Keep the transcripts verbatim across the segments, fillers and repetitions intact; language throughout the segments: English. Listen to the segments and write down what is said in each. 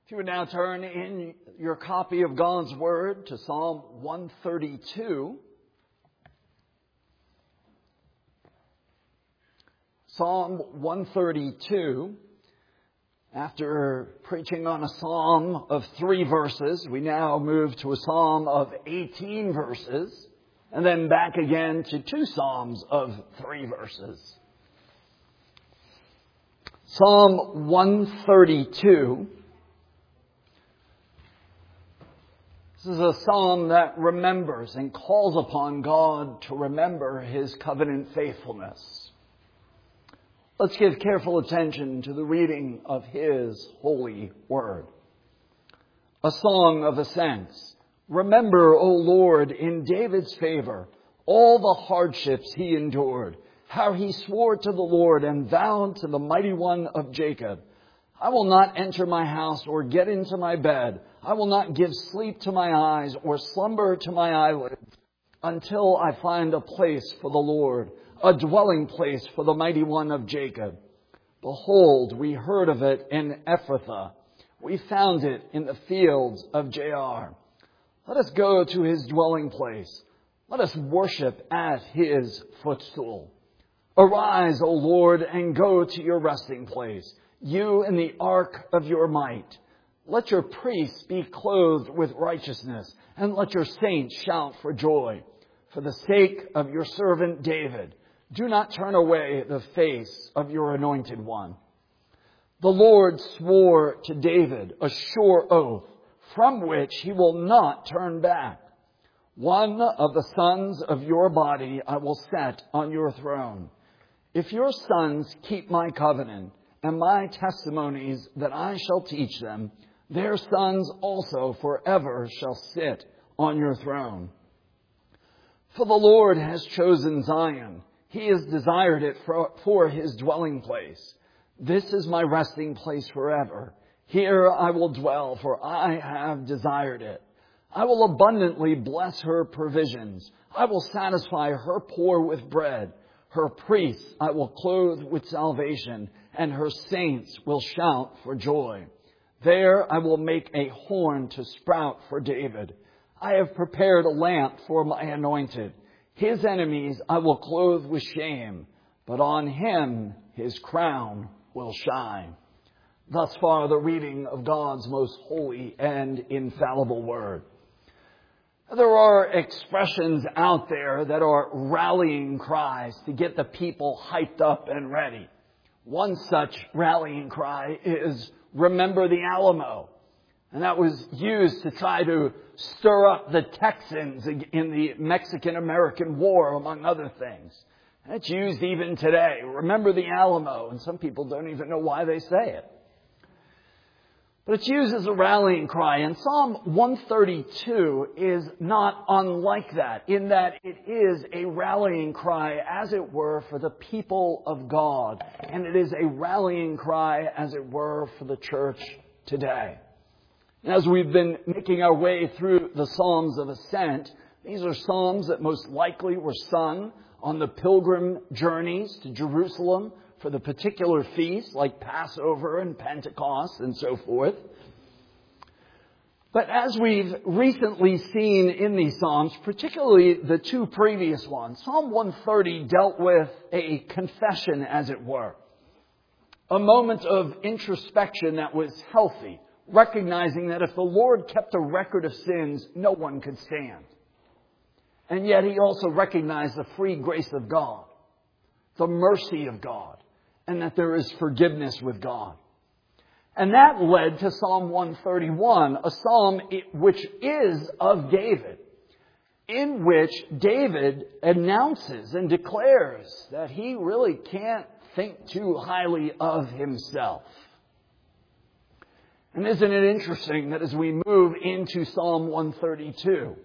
If you would now turn in your copy of God's Word to Psalm one thirty-two. Psalm one thirty-two. After preaching on a psalm of three verses, we now move to a psalm of eighteen verses, and then back again to two psalms of three verses. Psalm one thirty-two. This is a psalm that remembers and calls upon God to remember His covenant faithfulness. Let's give careful attention to the reading of His holy word. A song of ascents. Remember, O Lord, in David's favor, all the hardships he endured, how he swore to the Lord and vowed to the mighty one of Jacob, I will not enter my house or get into my bed. I will not give sleep to my eyes or slumber to my eyelids until I find a place for the Lord, a dwelling place for the mighty one of Jacob. Behold, we heard of it in Ephrathah. We found it in the fields of Jaar. Let us go to his dwelling place. Let us worship at his footstool. Arise, O Lord, and go to your resting place, you in the ark of your might. Let your priests be clothed with righteousness, and let your saints shout for joy. For the sake of your servant David, do not turn away the face of your anointed one. The Lord swore to David a sure oath, from which he will not turn back. One of the sons of your body I will set on your throne. If your sons keep my covenant and my testimonies that I shall teach them, their sons also forever shall sit on your throne. For the Lord has chosen Zion. He has desired it for, for his dwelling place. This is my resting place forever. Here I will dwell, for I have desired it. I will abundantly bless her provisions. I will satisfy her poor with bread. Her priests I will clothe with salvation, and her saints will shout for joy. There I will make a horn to sprout for David. I have prepared a lamp for my anointed. His enemies I will clothe with shame, but on him his crown will shine. Thus far the reading of God's most holy and infallible word. There are expressions out there that are rallying cries to get the people hyped up and ready. One such rallying cry is, remember the Alamo. And that was used to try to stir up the Texans in the Mexican-American War, among other things. And it's used even today. Remember the Alamo. And some people don't even know why they say it. But it's used as a rallying cry. And Psalm one thirty-two is not unlike that, in that it is a rallying cry, as it were, for the people of God. And it is a rallying cry, as it were, for the church today. And as we've been making our way through the Psalms of Ascent, these are psalms that most likely were sung on the pilgrim journeys to Jerusalem for the particular feasts like Passover and Pentecost and so forth. But as we've recently seen in these Psalms, particularly the two previous ones, Psalm one thirty dealt with a confession, as it were. A moment of introspection that was healthy, recognizing that if the Lord kept a record of sins, no one could stand. And yet he also recognized the free grace of God, the mercy of God, and that there is forgiveness with God. And that led to Psalm one thirty-one, a psalm which is of David, in which David announces and declares that he really can't think too highly of himself. And isn't it interesting that as we move into Psalm one thirty-two,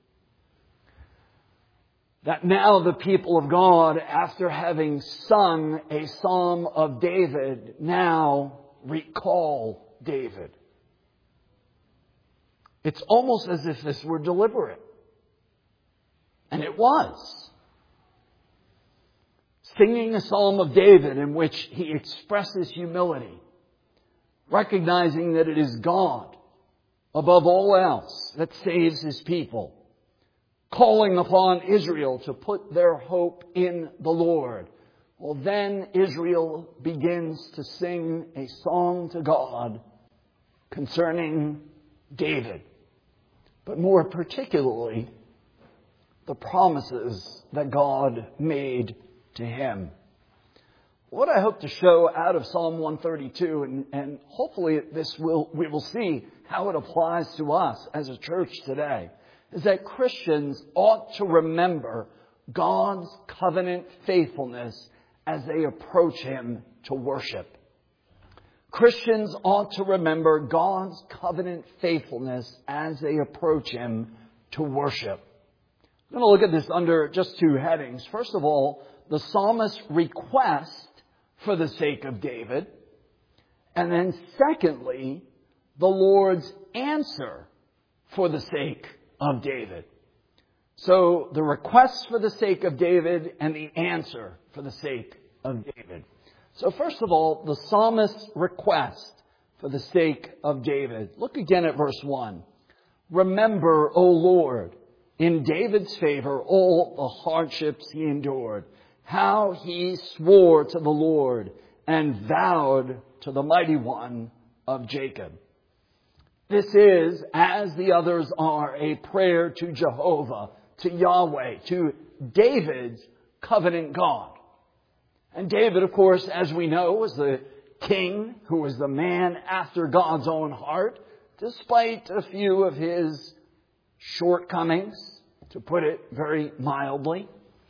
that now the people of God, after having sung a psalm of David, now recall David. It's almost as if this were deliberate. And it was. Singing a psalm of David in which he expresses humility, recognizing that it is God, above all else, that saves His people, calling upon Israel to put their hope in the Lord. Well, then Israel begins to sing a song to God concerning David, but more particularly, the promises that God made to him. What I hope to show out of Psalm one thirty-two, and, and hopefully this will we will see how it applies to us as a church today, is that Christians ought to remember God's covenant faithfulness as they approach Him to worship. Christians ought to remember God's covenant faithfulness as they approach Him to worship. I'm going to look at this under just two headings. First of all, the psalmist's request for the sake of David. And then secondly, the Lord's answer for the sake of David. So the request for the sake of David and the answer for the sake of David. So first of all, the psalmist's request for the sake of David. Look again at verse one. Remember, O Lord, in David's favor, all the hardships he endured, how he swore to the Lord and vowed to the Mighty One of Jacob. This is, as the others are, a prayer to Jehovah, to Yahweh, to David's covenant God. And David, of course, as we know, was the king who was the man after God's own heart, despite a few of his shortcomings, to put it very mildly.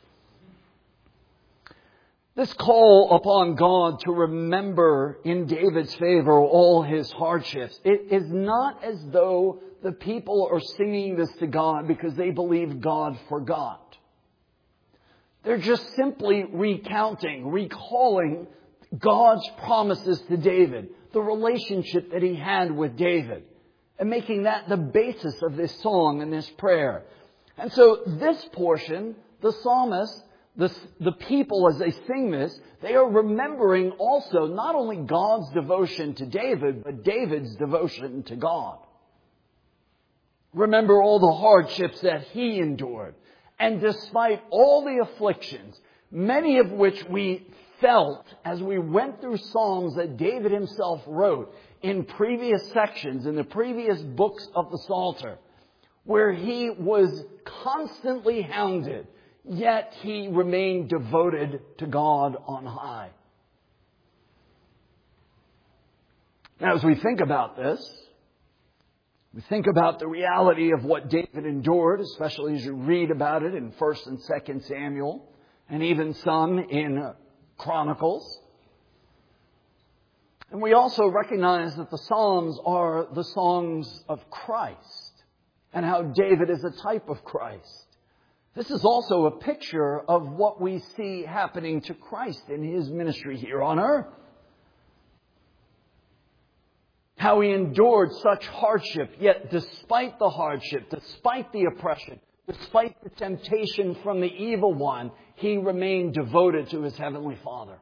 This call upon God to remember in David's favor all his hardships, it is not as though the people are singing this to God because they believe God forgot. They're just simply recounting, recalling God's promises to David, the relationship that he had with David, and making that the basis of this song and this prayer. And so this portion, the psalmist, the, the people as they sing this, they are remembering also not only God's devotion to David, but David's devotion to God. Remember all the hardships that he endured. And despite all the afflictions, many of which we felt as we went through Psalms that David himself wrote in previous sections, in the previous books of the Psalter, where he was constantly hounded, yet he remained devoted to God on high. Now, as we think about this, we think about the reality of what David endured, especially as you read about it in First and Second Samuel, and even some in Chronicles. And we also recognize that the Psalms are the songs of Christ, and how David is a type of Christ. This is also a picture of what we see happening to Christ in His ministry here on earth. How He endured such hardship, yet despite the hardship, despite the oppression, despite the temptation from the evil one, He remained devoted to His Heavenly Father.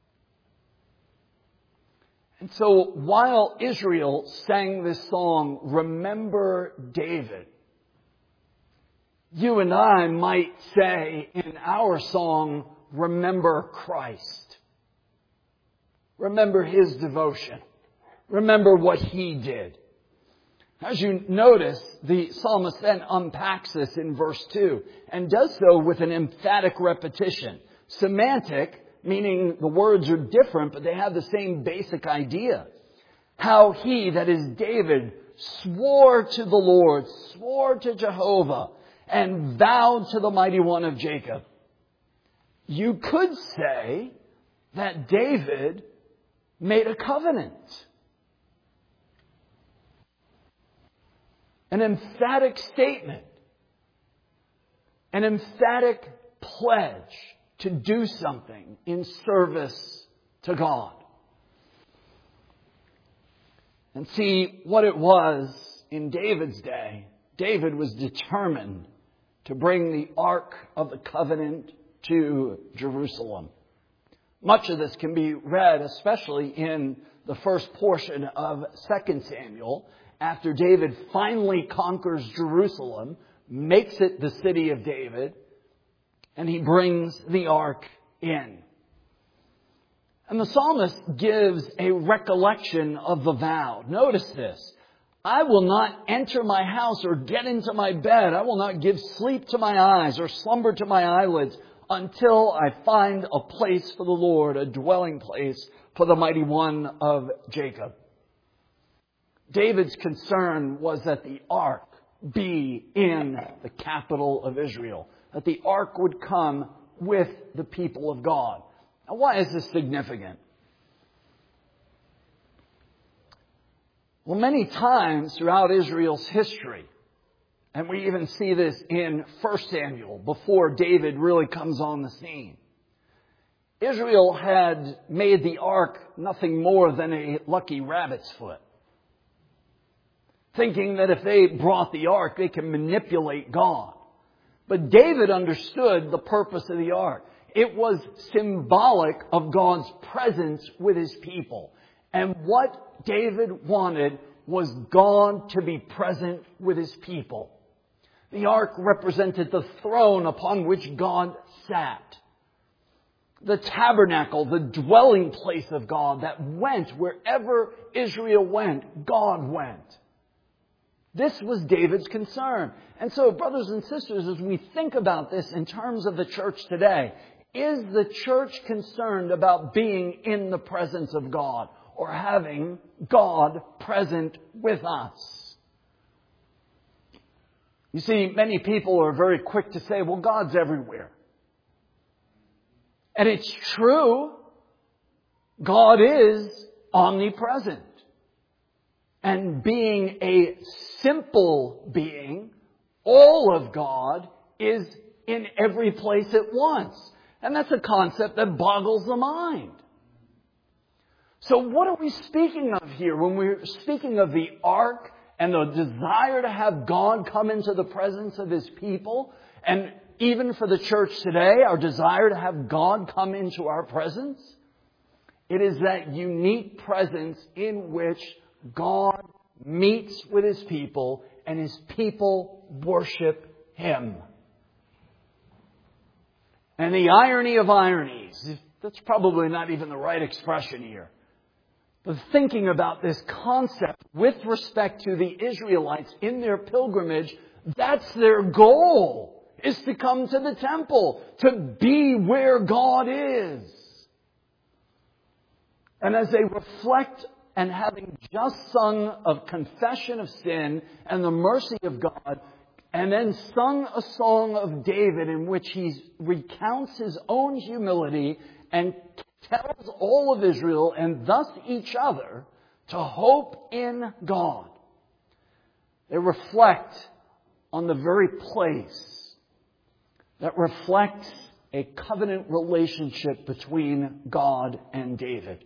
And so while Israel sang this song, Remember David, you and I might say in our song, Remember Christ. Remember His devotion. Remember what He did. As you notice, the psalmist then unpacks this in verse two and does so with an emphatic repetition. Semantic, meaning the words are different, but they have the same basic idea. How he, that is David, swore to the Lord, swore to Jehovah, and vowed to the Mighty One of Jacob. You could say that David made a covenant. An emphatic statement. An emphatic pledge to do something in service to God. And see what it was in David's day. David was determined to bring the Ark of the Covenant to Jerusalem. Much of this can be read, especially in the first portion of Second Samuel, after David finally conquers Jerusalem, makes it the city of David, and he brings the ark in. And the psalmist gives a recollection of the vow. Notice this. I will not enter my house or get into my bed. I will not give sleep to my eyes or slumber to my eyelids until I find a place for the Lord, a dwelling place for the mighty one of Jacob. David's concern was that the ark be in the capital of Israel, that the ark would come with the people of God. Now, why is this significant? Well, many times throughout Israel's history, and we even see this in First Samuel, before David really comes on the scene, Israel had made the ark nothing more than a lucky rabbit's foot, thinking that if they brought the ark, they can manipulate God. But David understood the purpose of the ark. It was symbolic of God's presence with His people. And what David wanted was God to be present with His people. The ark represented the throne upon which God sat. The tabernacle, the dwelling place of God that went wherever Israel went, God went. This was David's concern. And so, brothers and sisters, as we think about this in terms of the church today, is the church concerned about being in the presence of God or having God present with us? You see, many people are very quick to say, well, God's everywhere. And it's true. God is omnipresent. And being a simple being, all of God is in every place at once. And that's a concept that boggles the mind. So what are we speaking of here when we're speaking of the ark and the desire to have God come into the presence of His people? And even for the church today, our desire to have God come into our presence? It is that unique presence in which God meets with His people and His people worship Him. And the irony of ironies, that's probably not even the right expression here. But thinking about this concept with respect to the Israelites in their pilgrimage, that's their goal, is to come to the temple, to be where God is. And as they reflect, and having just sung of confession of sin and the mercy of God, and then sung a song of David in which he recounts his own humility and tells all of Israel and thus each other to hope in God. They reflect on the very place that reflects a covenant relationship between God and David.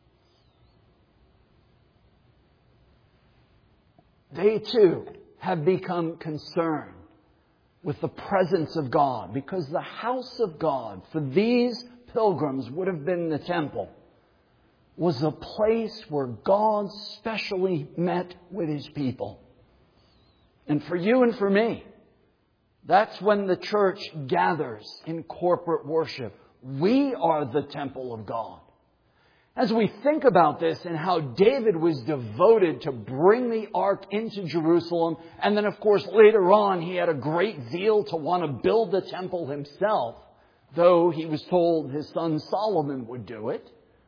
They too have become concerned with the presence of God, because the house of God for these pilgrims would have been the temple, was a place where God specially met with His people. And for you and for me, that's when the church gathers in corporate worship. We are the temple of God. As we think about this and how David was devoted to bring the ark into Jerusalem, and then of course later on he had a great zeal to want to build the temple himself, though he was told his son Solomon would do it.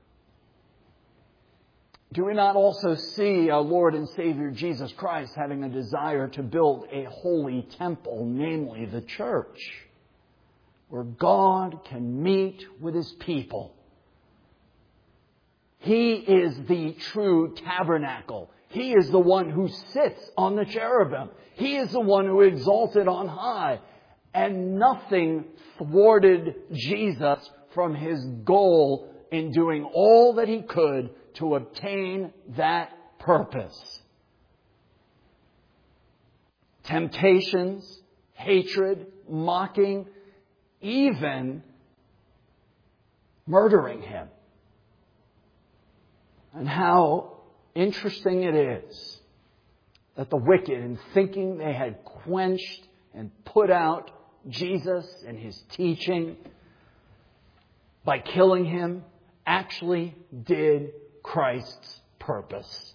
Do we not also see our Lord and Savior Jesus Christ having a desire to build a holy temple, namely the church, where God can meet with His people? He is the true tabernacle. He is the one who sits on the cherubim. He is the one who exalted on high. And nothing thwarted Jesus from His goal in doing all that He could to obtain that purpose. Temptations, hatred, mocking, even murdering him. And how interesting it is that the wicked, in thinking they had quenched and put out Jesus and his teaching by killing him, actually did Christ's purpose.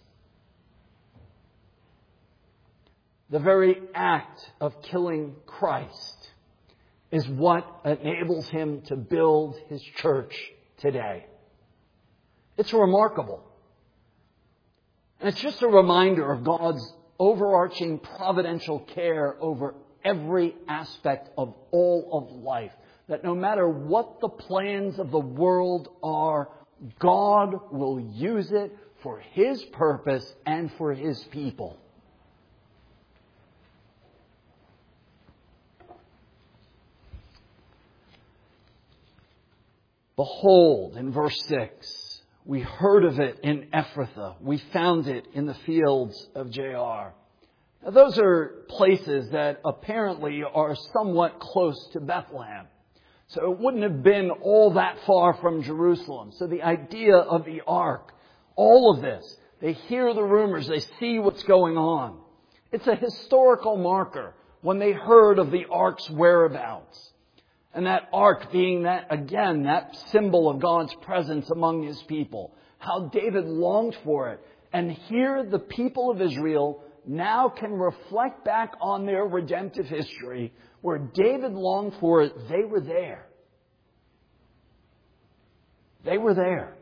The very act of killing Christ is what enables him to build his church today. It's remarkable. And it's just a reminder of God's overarching providential care over every aspect of all of life. That no matter what the plans of the world are, God will use it for his purpose and for his people. Behold, in verse six, we heard of it in Ephrathah. We found it in the fields of Jaar. Now, those are places that apparently are somewhat close to Bethlehem. So it wouldn't have been all that far from Jerusalem. So the idea of the ark, all of this, they hear the rumors, they see what's going on. It's a historical marker when they heard of the ark's whereabouts. And that ark being that, again, that symbol of God's presence among his people. How David longed for it. And here the people of Israel now can reflect back on their redemptive history. Where David longed for it, they were there. They were there.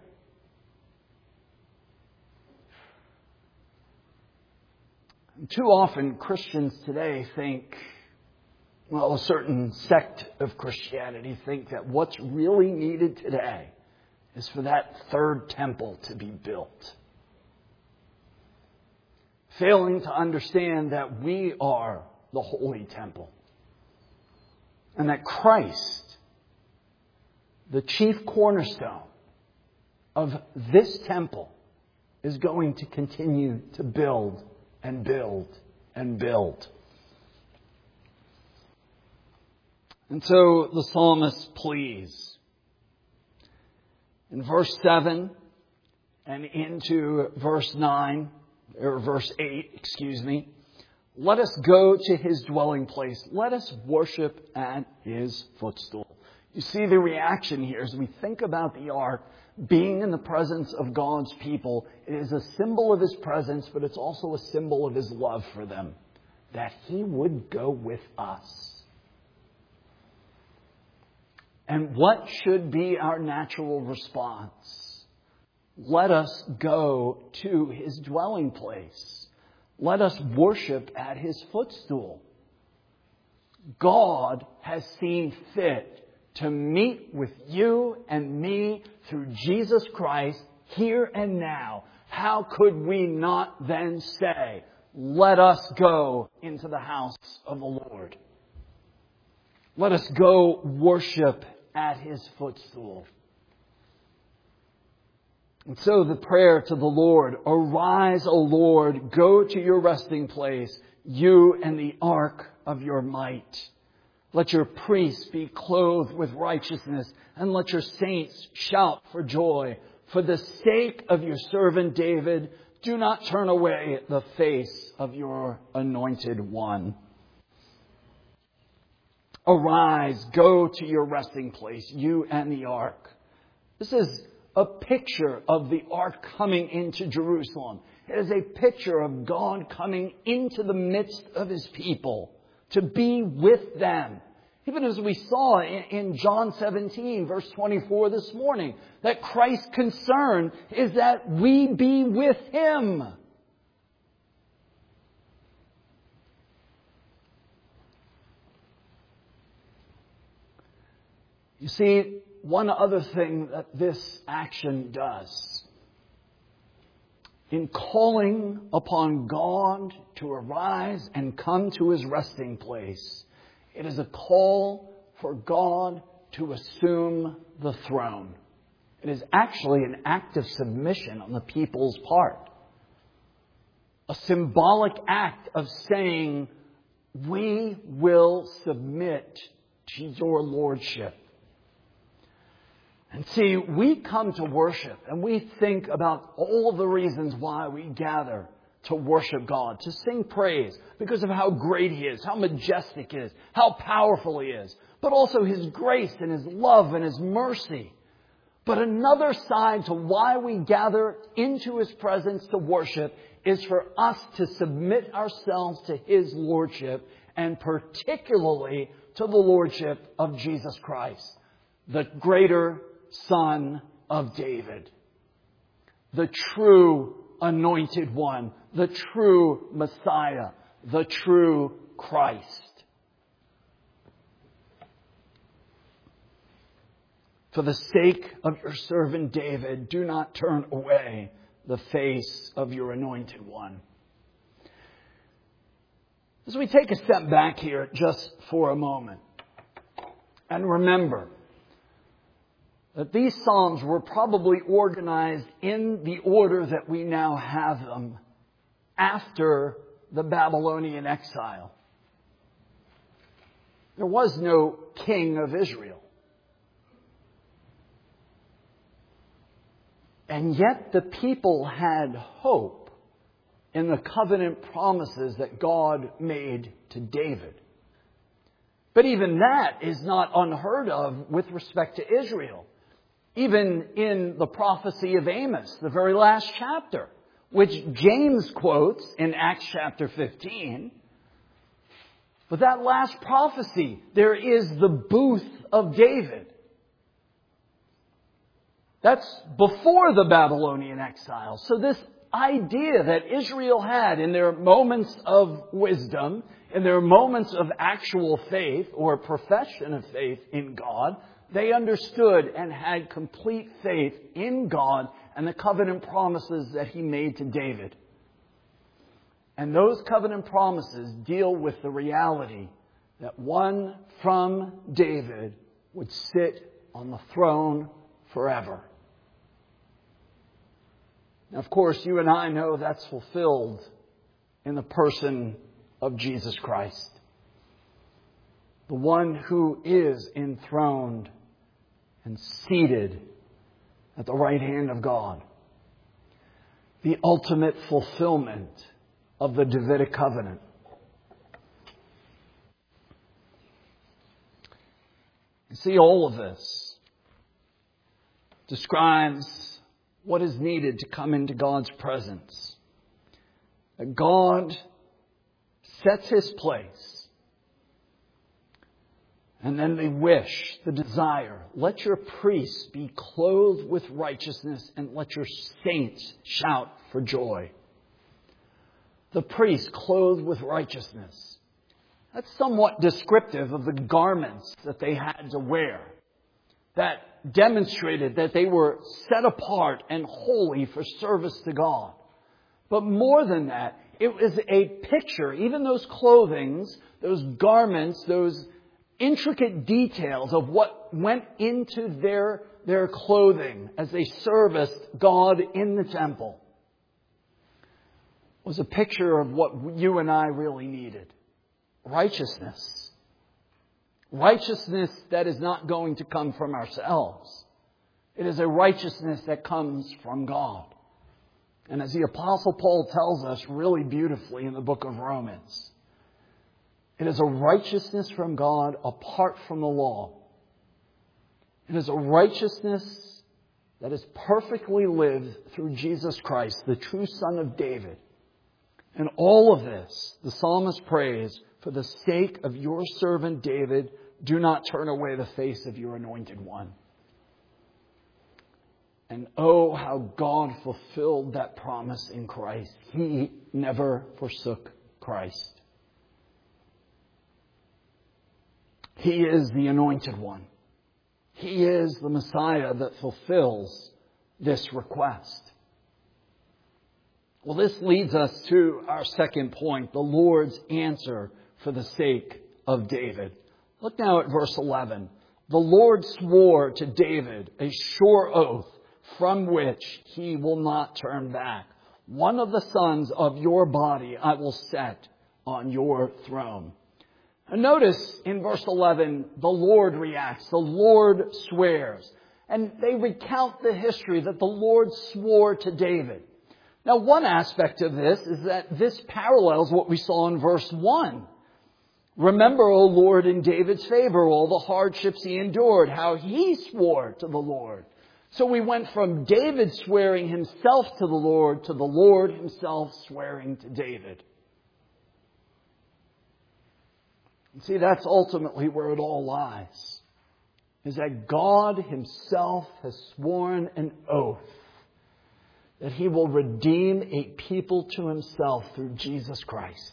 And too often Christians today think, well, a certain sect of Christianity think that what's really needed today is for that third temple to be built. Failing to understand that we are the holy temple. And that Christ, the chief cornerstone of this temple, is going to continue to build and build and build. And so the psalmist pleads in verse seven and into verse nine, or verse eight, excuse me. Let us go to his dwelling place. Let us worship at his footstool. You see the reaction here as we think about the ark being in the presence of God's people. It is a symbol of his presence, but it's also a symbol of his love for them. That he would go with us. And what should be our natural response? Let us go to his dwelling place. Let us worship at his footstool. God has seen fit to meet with you and me through Jesus Christ here and now. How could we not then say, let us go into the house of the Lord? Let us go worship at his footstool. And so the prayer to the Lord, arise, O Lord, go to your resting place, you and the ark of your might. Let your priests be clothed with righteousness, and let your saints shout for joy. For the sake of your servant David, do not turn away the face of your anointed one. Arise, go to your resting place, you and the ark. This is a picture of the ark coming into Jerusalem. It is a picture of God coming into the midst of his people to be with them. Even as we saw in John seventeen, verse twenty-four this morning, that Christ's concern is that we be with him. You see, one other thing that this action does, in calling upon God to arise and come to his resting place, it is a call for God to assume the throne. It is actually an act of submission on the people's part. A symbolic act of saying, we will submit to your lordship. And see, we come to worship and we think about all the reasons why we gather to worship God, to sing praise because of how great He is, how majestic He is, how powerful He is, but also His grace and His love and His mercy. But another side to why we gather into His presence to worship is for us to submit ourselves to His Lordship, and particularly to the Lordship of Jesus Christ, the greater Son of David, the true Anointed One, the true Messiah, the true Christ. For the sake of your servant David, do not turn away the face of your Anointed One. As we take a step back here just for a moment, and remember that these Psalms were probably organized in the order that we now have them after the Babylonian exile. There was no king of Israel. And yet the people had hope in the covenant promises that God made to David. But even that is not unheard of with respect to Israel. Even in the prophecy of Amos, the very last chapter, which James quotes in Acts chapter fifteen. But that last prophecy, there is the booth of David. That's before the Babylonian exile. So this idea that Israel had in their moments of wisdom, in their moments of actual faith or profession of faith in God, they understood and had complete faith in God and the covenant promises that He made to David. And those covenant promises deal with the reality that one from David would sit on the throne forever. Now, of course, you and I know that's fulfilled in the person of Jesus Christ, the one who is enthroned and seated at the right hand of God, the ultimate fulfillment of the Davidic covenant. You see, all of this describes what is needed to come into God's presence. That God sets His place. And then the wish, the desire, let your priests be clothed with righteousness and let your saints shout for joy. The priests clothed with righteousness. That's somewhat descriptive of the garments that they had to wear. That demonstrated that they were set apart and holy for service to God. But more than that, it was a picture, even those clothings, those garments, those intricate details of what went into their, their clothing as they serviced God in the temple, was a picture of what you and I really needed. Righteousness. Righteousness that is not going to come from ourselves. It is a righteousness that comes from God. And as the Apostle Paul tells us really beautifully in the book of Romans, it is a righteousness from God apart from the law. It is a righteousness that is perfectly lived through Jesus Christ, the true Son of David. And all of this, the psalmist prays, for the sake of your servant David, do not turn away the face of your Anointed One. And oh, how God fulfilled that promise in Christ. He never forsook Christ. He is the Anointed One. He is the Messiah that fulfills this request. Well, this leads us to our second point, the Lord's answer for the sake of David. Look now at verse eleven. The Lord swore to David a sure oath from which he will not turn back. One of the sons of your body I will set on your throne. And notice in verse eleven, the Lord reacts. The Lord swears. And they recount the history that the Lord swore to David. Now, one aspect of this is that this parallels what we saw in verse one. Remember, O Lord, in David's favor, all the hardships he endured, how he swore to the Lord. So we went from David swearing himself to the Lord to the Lord himself swearing to David. And see, that's ultimately where it all lies, is that God himself has sworn an oath that he will redeem a people to himself through Jesus Christ.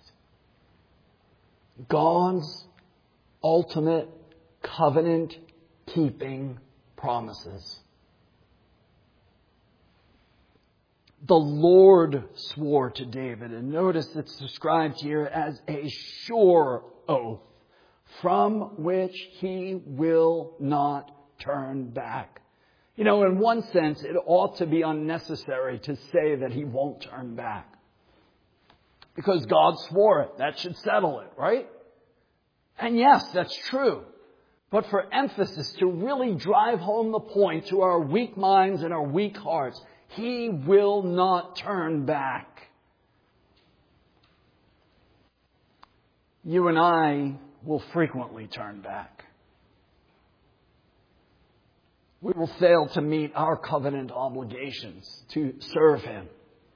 God's ultimate covenant-keeping promises. The Lord swore to David, and notice it's described here as a sure oath from which he will not turn back. You know, in one sense, it ought to be unnecessary to say that he won't turn back. Because God swore it. That should settle it, right? And yes, that's true. But for emphasis, to really drive home the point to our weak minds and our weak hearts, he will not turn back. You and I will frequently turn back. We will fail to meet our covenant obligations to serve him.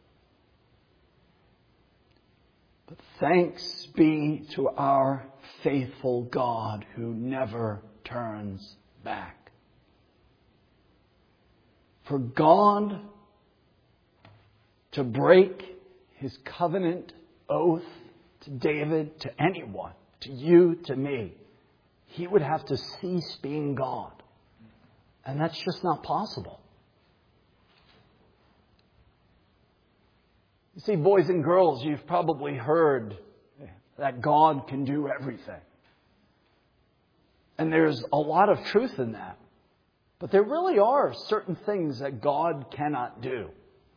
But thanks be to our faithful God who never turns back. For God to break his covenant oath to David, to anyone, to you, to me, he would have to cease being God. And that's just not possible. You see, boys and girls, you've probably heard that God can do everything. And there's a lot of truth in that. But there really are certain things that God cannot do.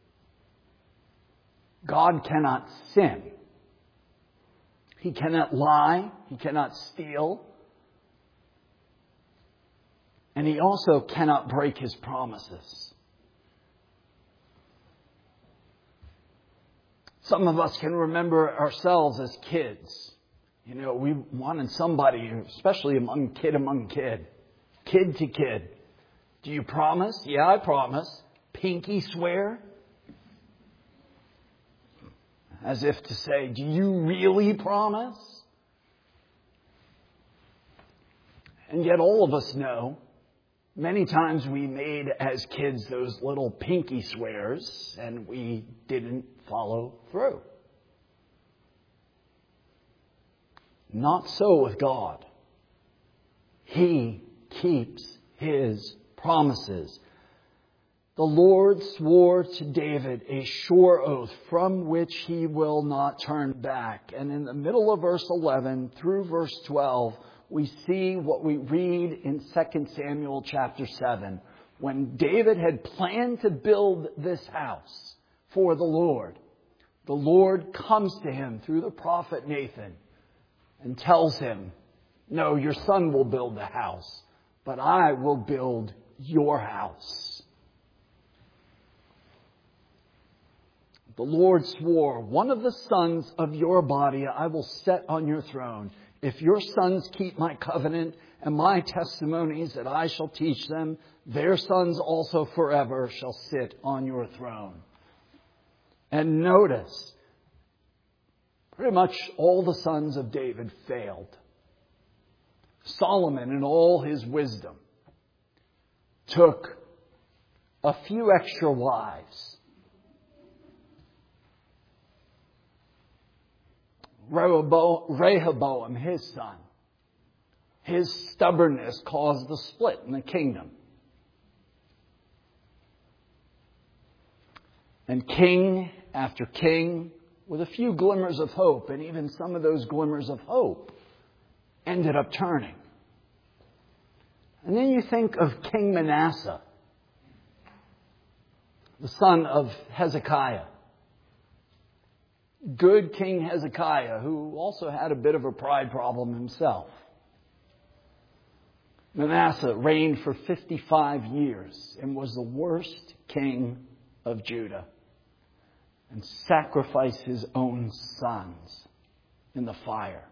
God cannot sin. He cannot lie. He cannot steal. And he also cannot break his promises. Some of us can remember ourselves as kids. You know, we wanted somebody, especially among kid among kid, kid to kid. Do you promise? Yeah, I promise. Pinky swear? As if to say, do you really promise? And yet all of us know, many times we made as kids those little pinky swears and we didn't follow through. Not so with God. He keeps his promises. The Lord swore to David a sure oath from which he will not turn back. And in the middle of verse eleven through verse twelve, we see what we read in Second Samuel chapter seven. When David had planned to build this house for the Lord, the Lord comes to him through the prophet Nathan and tells him, no, your son will build the house, but I will build your house. The Lord swore, one of the sons of your body I will set on your throne. If your sons keep my covenant and my testimonies that I shall teach them, their sons also forever shall sit on your throne. And notice, pretty much all the sons of David failed. Solomon, in all his wisdom, took a few extra wives. Rehoboam, his son, his stubbornness caused the split in the kingdom. And king after king, with a few glimmers of hope, and even some of those glimmers of hope ended up turning. And then you think of King Manasseh, the son of Hezekiah. Good King Hezekiah, who also had a bit of a pride problem himself. Manasseh reigned for fifty-five years and was the worst king of Judah, and sacrificed his own sons in the fire.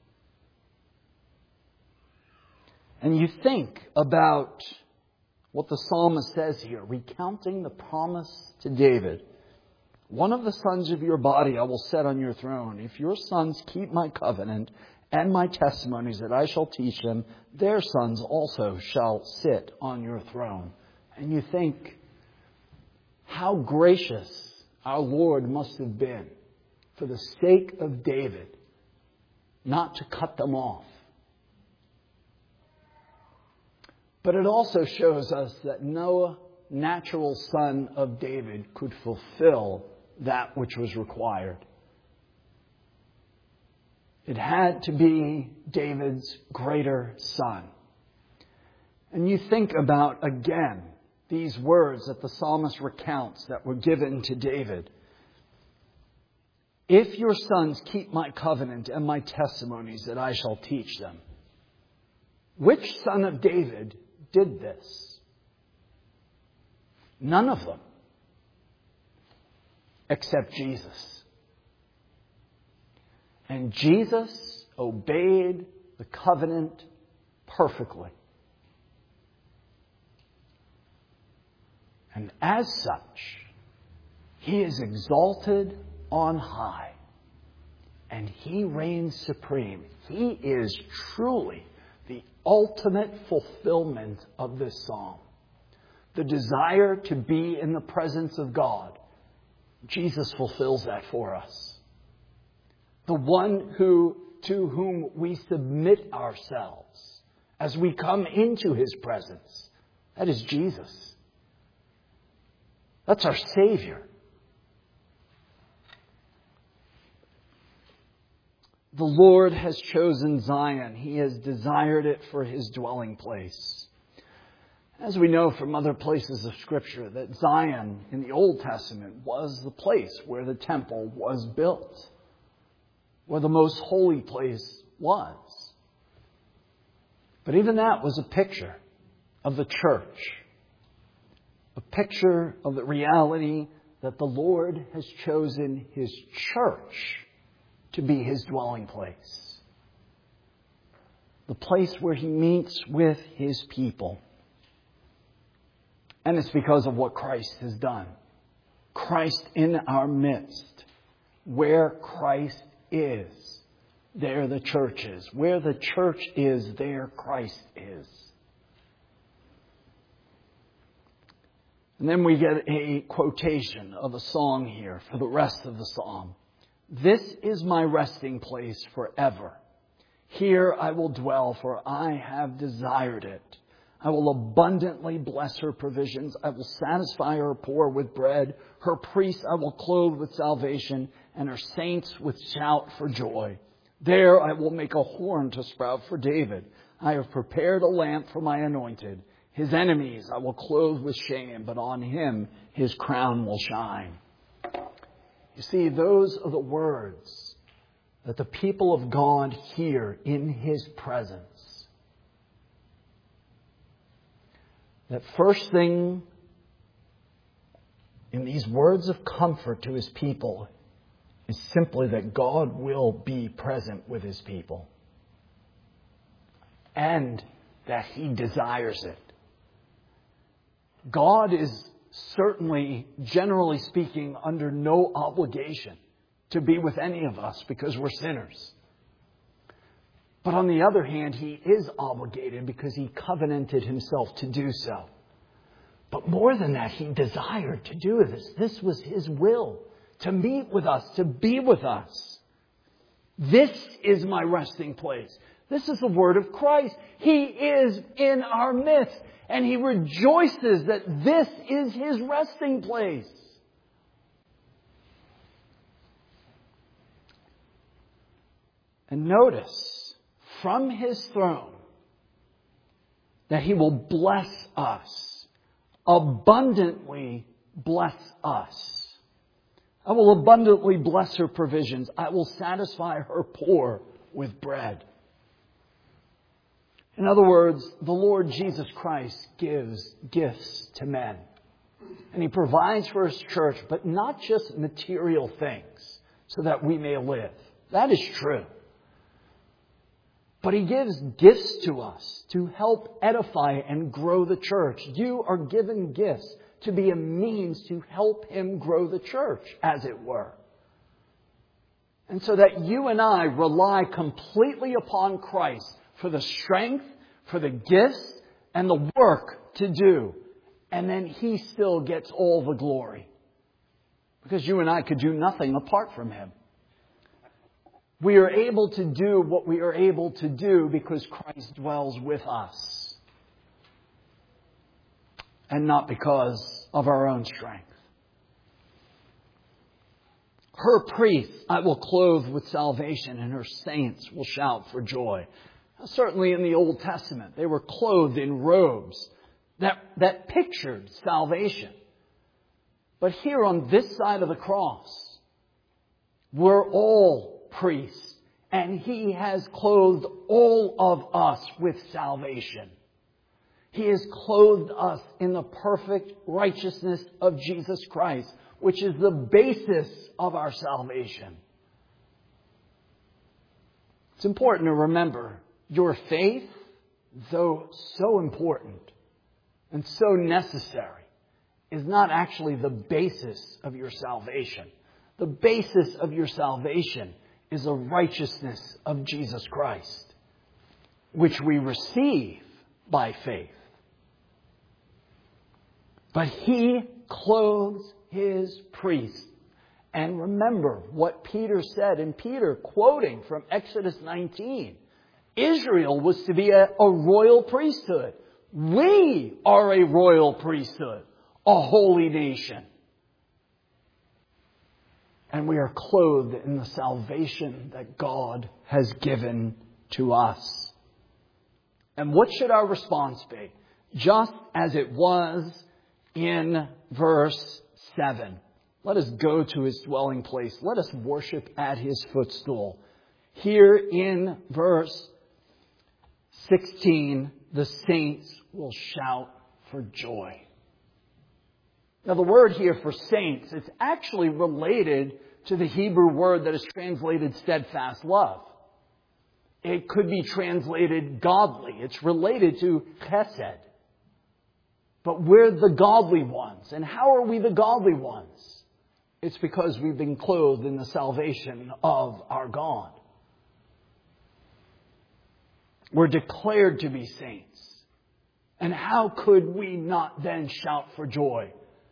And you think about what the psalmist says here, recounting the promise to David. One of the sons of your body I will set on your throne. If your sons keep my covenant and my testimonies that I shall teach them, their sons also shall sit on your throne. And you think, how gracious our Lord must have been for the sake of David not to cut them off. But it also shows us that no natural son of David could fulfill that which was required. It had to be David's greater son. And you think about, again, these words that the psalmist recounts that were given to David. If your sons keep my covenant and my testimonies that I shall teach them. Which son of David did this? None of them. Except Jesus. And Jesus obeyed the covenant perfectly. And as such, he is exalted on high. And he reigns supreme. He is truly the ultimate fulfillment of this psalm. The desire to be in the presence of God. Jesus fulfills that for us. The one who, to whom we submit ourselves as we come into his presence. That is Jesus. That's our Savior. The Lord has chosen Zion. He has desired it for his dwelling place. As we know from other places of Scripture, that Zion in the Old Testament was the place where the temple was built, where the most holy place was. But even that was a picture of the church, a picture of the reality that the Lord has chosen his church to be his dwelling place, the place where he meets with his people. And it's because of what Christ has done. Christ in our midst. Where Christ is, there the church is. Where the church is, there Christ is. And then we get a quotation of a song here for the rest of the psalm. This is my resting place forever. Here I will dwell, for I have desired it. I will abundantly bless her provisions. I will satisfy her poor with bread. Her priests I will clothe with salvation, and her saints with shout for joy. There I will make a horn to sprout for David. I have prepared a lamp for my anointed. His enemies I will clothe with shame, but on him his crown will shine. You see, those are the words that the people of God hear in his presence. That first thing in these words of comfort to his people is simply that God will be present with his people. And that he desires it. God is certainly, generally speaking, under no obligation to be with any of us because we're sinners. But on the other hand, he is obligated because he covenanted himself to do so. But more than that, he desired to do this. This was his will, to meet with us, to be with us. This is my resting place. This is the word of Christ. He is in our midst, and he rejoices that this is his resting place. And notice, from his throne, that he will bless us, abundantly bless us. I will abundantly bless her provisions. I will satisfy her poor with bread. In other words, the Lord Jesus Christ gives gifts to men. And He provides for His church, but not just material things so that we may live. That is true. But He gives gifts to us to help edify and grow the church. You are given gifts to be a means to help Him grow the church, as it were. And so that you and I rely completely upon Christ for the strength, for the gifts, and the work to do. And then He still gets all the glory. Because you and I could do nothing apart from Him. We are able to do what we are able to do because Christ dwells with us. And not because of our own strength. Her priests I will clothe with salvation, and her saints will shout for joy. Now, certainly in the Old Testament, they were clothed in robes that, that pictured salvation. But here on this side of the cross, we're all priests, and He has clothed all of us with salvation. He has clothed us in the perfect righteousness of Jesus Christ, which is the basis of our salvation. It's important to remember, your faith, though so important and so necessary, is not actually the basis of your salvation. The basis of your salvation is the righteousness of Jesus Christ, which we receive by faith. But He clothes His priests. And remember what Peter said, and Peter quoting from Exodus nineteen. Israel was to be a, a royal priesthood. We are a royal priesthood, a holy nation. And we are clothed in the salvation that God has given to us. And what should our response be? Just as it was in verse seven. Let us go to His dwelling place. Let us worship at His footstool. Here in verse sixteen, the saints will shout for joy. Now the word here for saints, it's actually related to the Hebrew word that is translated steadfast love. It could be translated godly. It's related to chesed. But we're the godly ones. And how are we the godly ones? It's because we've been clothed in the salvation of our God. We're declared to be saints. And how could we not then shout for joy?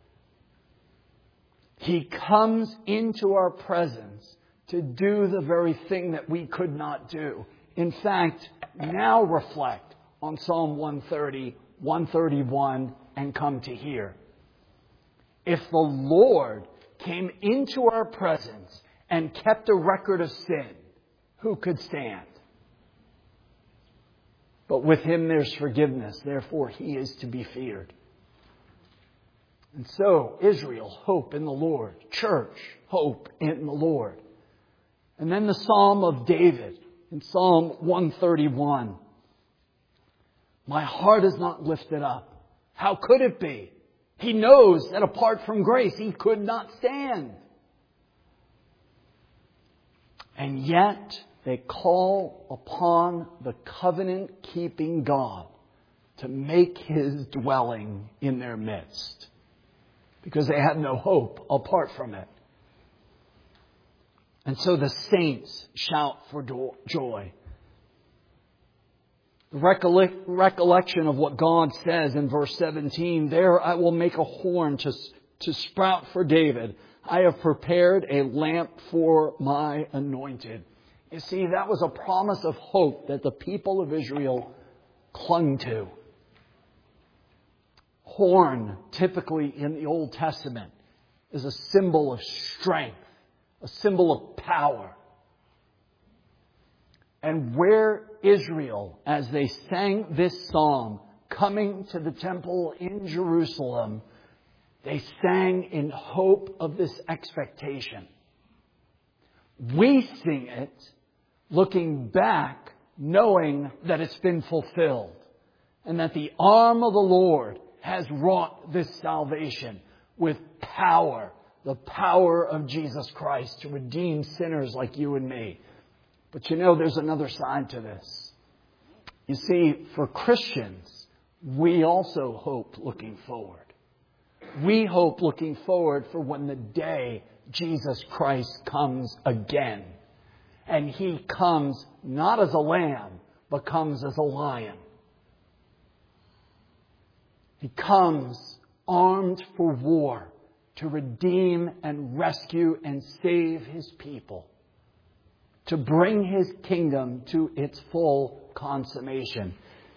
He comes into our presence to do the very thing that we could not do. In fact, now reflect on Psalm one thirty, one thirty-one, and come to here. If the Lord came into our presence and kept a record of sin, who could stand? But with Him there's forgiveness, therefore He is to be feared. And so, Israel, hope in the Lord. Church, hope in the Lord. And then the Psalm of David in Psalm one thirty-one. My heart is not lifted up. How could it be? He knows that apart from grace, he could not stand. And yet, they call upon the covenant-keeping God to make His dwelling in their midst. Because they have no hope apart from it. And so the saints shout for joy. The recollection of what God says in verse seventeen, there I will make a horn to, to sprout for David. I have prepared a lamp for my anointed. You see, that was a promise of hope that the people of Israel clung to. Horn, typically in the Old Testament, is a symbol of strength, a symbol of power. And where Israel, as they sang this psalm, coming to the temple in Jerusalem, they sang in hope of this expectation. We sing it looking back knowing that it's been fulfilled and that the arm of the Lord has wrought this salvation with power, the power of Jesus Christ to redeem sinners like you and me. But you know, there's another side to this. You see, for Christians, we also hope looking forward. We hope looking forward for when the day Jesus Christ comes again. And He comes not as a lamb, but comes as a lion. He comes armed for war to redeem and rescue and save His people, to bring His kingdom to its full consummation.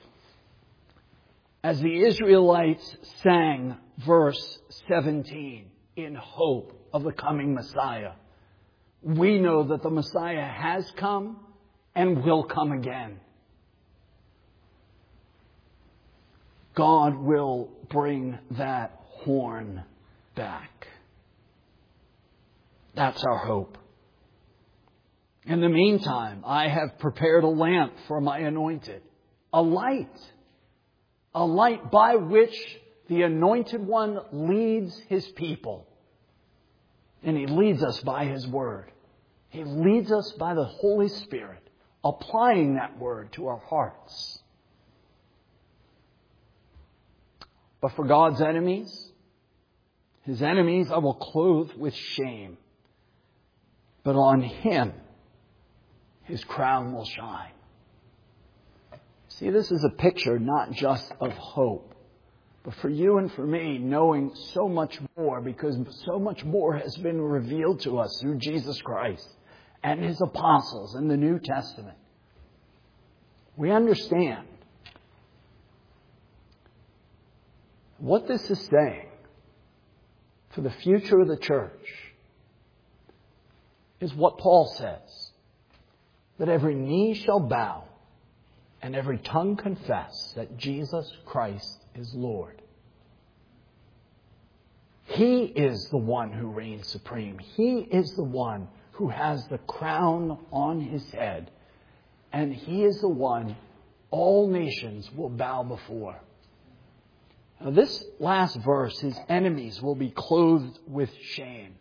As the Israelites sang verse seventeen, in hope of the coming Messiah, we know that the Messiah has come and will come again. God will bring that horn back. That's our hope. In the meantime, I have prepared a lamp for my anointed, a light, a light by which the Anointed One leads His people. And He leads us by His Word. He leads us by the Holy Spirit, applying that Word to our hearts. But for God's enemies, His enemies I will clothe with shame. But on Him, His crown will shine. See, this is a picture not just of hope, but for you and for me, knowing so much more, because so much more has been revealed to us through Jesus Christ and His apostles in the New Testament. We understand what this is saying for the future of the church is what Paul says, that every knee shall bow and every tongue confess that Jesus Christ is Lord. He is the one who reigns supreme. He is the one who has the crown on His head. And He is the one all nations will bow before. Now, this last verse, His enemies will be clothed with shame.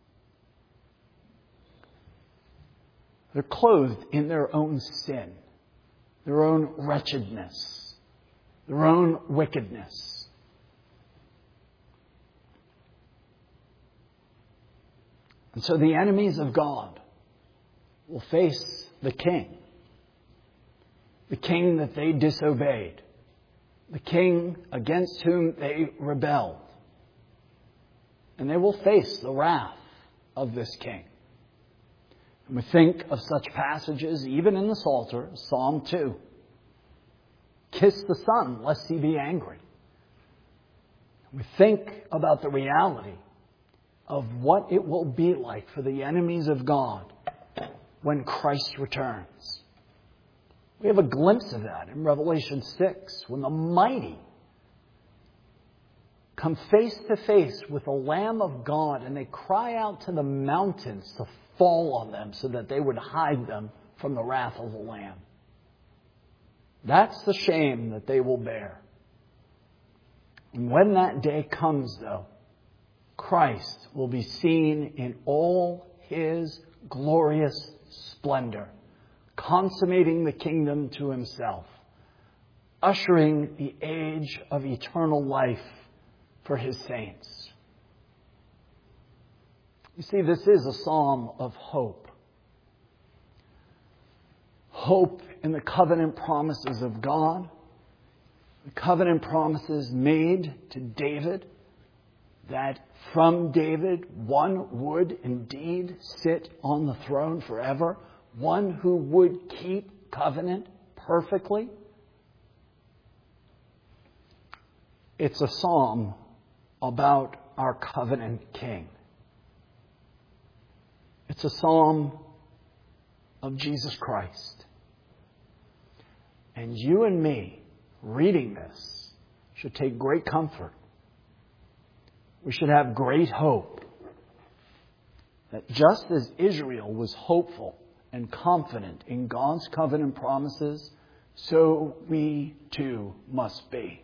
They're clothed in their own sin, their own wretchedness, their own wickedness. And so the enemies of God will face the King, the King that they disobeyed, the King against whom they rebelled. And they will face the wrath of this King. And we think of such passages even in the Psalter, Psalm two. Kiss the Son, lest He be angry. We think about the reality of what it will be like for the enemies of God when Christ returns. We have a glimpse of that in Revelation six, when the mighty come face to face with the Lamb of God and they cry out to the mountains to fall on them so that they would hide them from the wrath of the Lamb. That's the shame that they will bear. And when that day comes, though, Christ will be seen in all His glorious splendor, consummating the kingdom to Himself, ushering the age of eternal life for His saints. You see, this is a psalm of hope. Hope in the covenant promises of God, the covenant promises made to David, that from David one would indeed sit on the throne forever, one who would keep covenant perfectly. It's a psalm about our covenant King. It's a psalm of Jesus Christ. And you and me, reading this, should take great comfort. We should have great hope that just as Israel was hopeful and confident in God's covenant promises, so we too must be.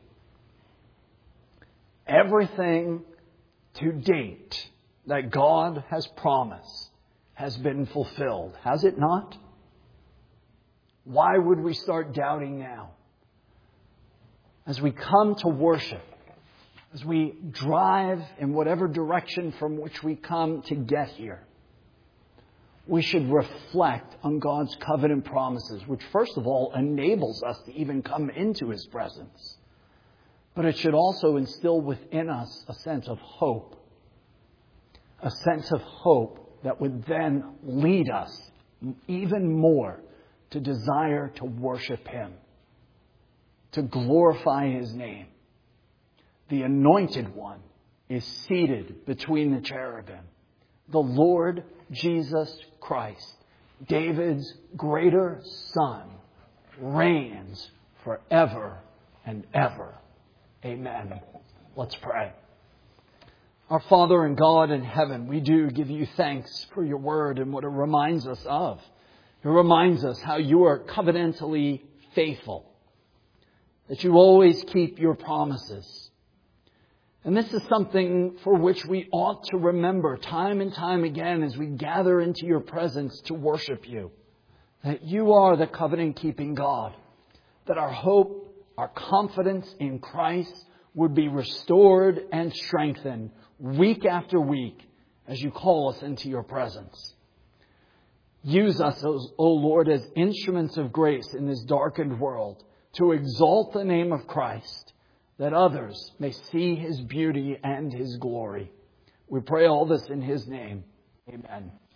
Everything to date that God has promised has been fulfilled, has it not? Why would we start doubting now? As we come to worship, as we drive in whatever direction from which we come to get here, we should reflect on God's covenant promises, which first of all enables us to even come into His presence. But it should also instill within us a sense of hope. A sense of hope that would then lead us even more to desire to worship Him, to glorify His name. The Anointed One is seated between the cherubim. The Lord Jesus Christ, David's greater Son, reigns forever and ever. Amen. Let's pray. Our Father and God in heaven, we do give you thanks for your word and what it reminds us of. It reminds us how you are covenantally faithful, that you always keep your promises. And this is something for which we ought to remember time and time again as we gather into your presence to worship you. That you are the covenant-keeping God. That our hope, our confidence in Christ would be restored and strengthened week after week as you call us into your presence. Use us, O Lord, as instruments of grace in this darkened world to exalt the name of Christ, that others may see His beauty and His glory. We pray all this in His name. Amen.